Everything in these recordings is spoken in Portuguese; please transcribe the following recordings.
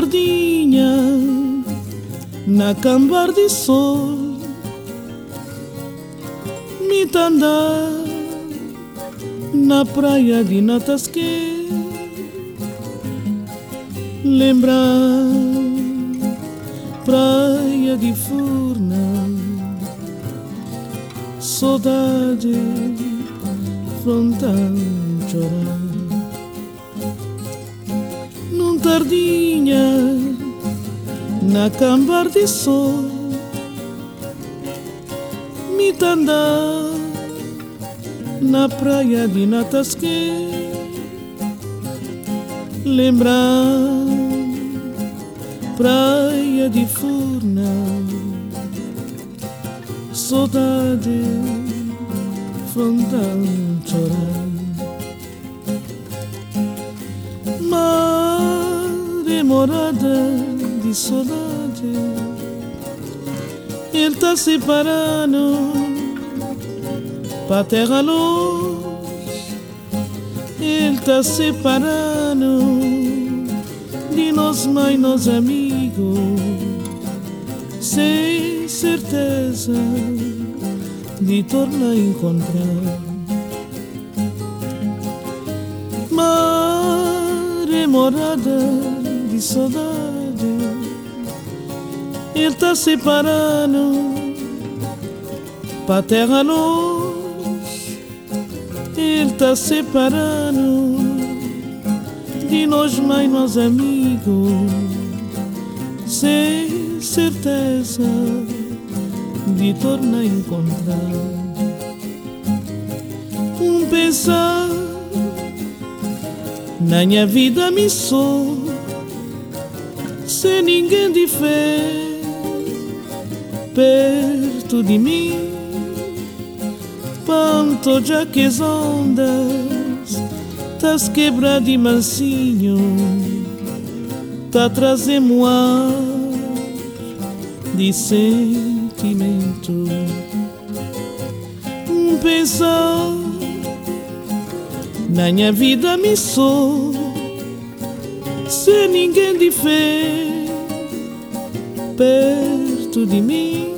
tardinha na cambar de sol, me tanda na praia de Natasque, lembrar praia de Furna, saudade frontal chorar. Num tardinha na cambar de sol, me tanda na praia de Natasque, lembrar praia de Furna, saudade frontal chorar. Mar morada de saudade, ele tá separando pra terra longe, ele tá separando de nós mãe, nós amigos, sem certeza de tornar a encontrar. Mar é morada de saudade, ele tá separando pra terra longe, ele tá separando de nós mãe, nós amigos, sem certeza de tornar a encontrar. Pensar na minha vida me sou, sem ninguém de fé perto de mim, panto já que as ondas tas quebra de mansinho, tá trazendo ar de sentimento. Pensar na minha vida me sou, sem ninguém de fé perto de mim,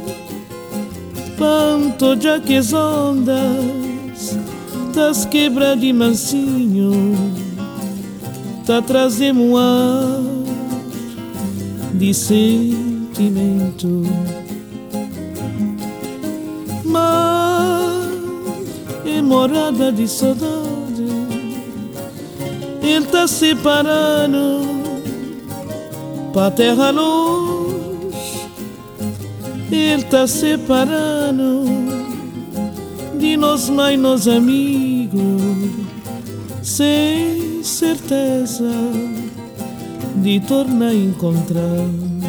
panto já que as ondas tas quebra de mansinho, tá trazendo ar de sentimento. Mar é morada de saudade, ele tá separando pra terra longe, ele tá separando de nós mãe, nós amigos, sem certeza de tornar a encontrar.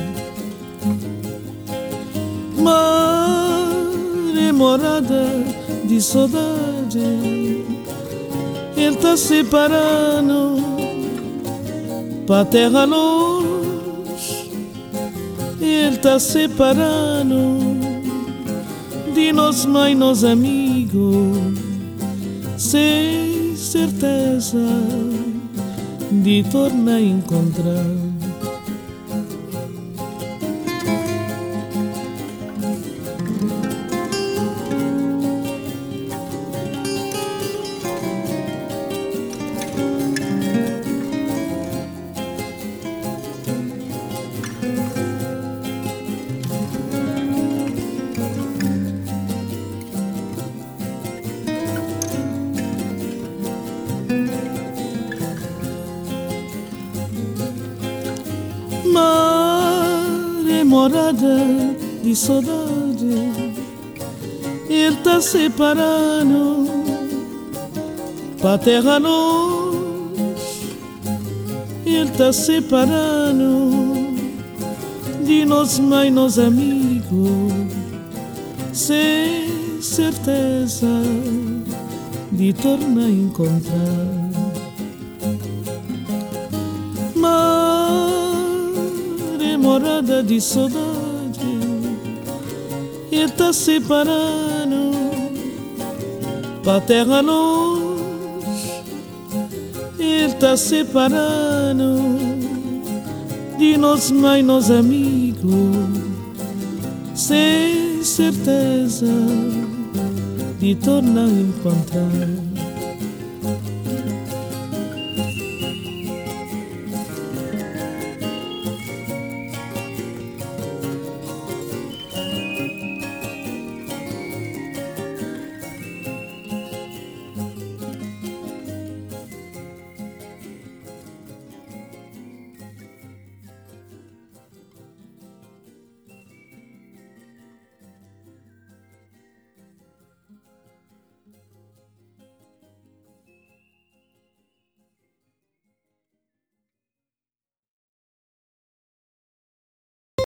Mar é morada de saudade, ele tá separando pra terra longe, ele tá separando de nós mãe, nós amigos, sem certeza de tornar a encontrar. Mar é morada de saudade, ele tá separando pra terra longe, ele tá separando de nós mãe, nós amigos, sem certeza de tornar a encontrar. Morada de saudade, ele tá separando pra terra longe, ele tá separando de nós mãe, nós amigos, sem certeza de tornar a encontrar.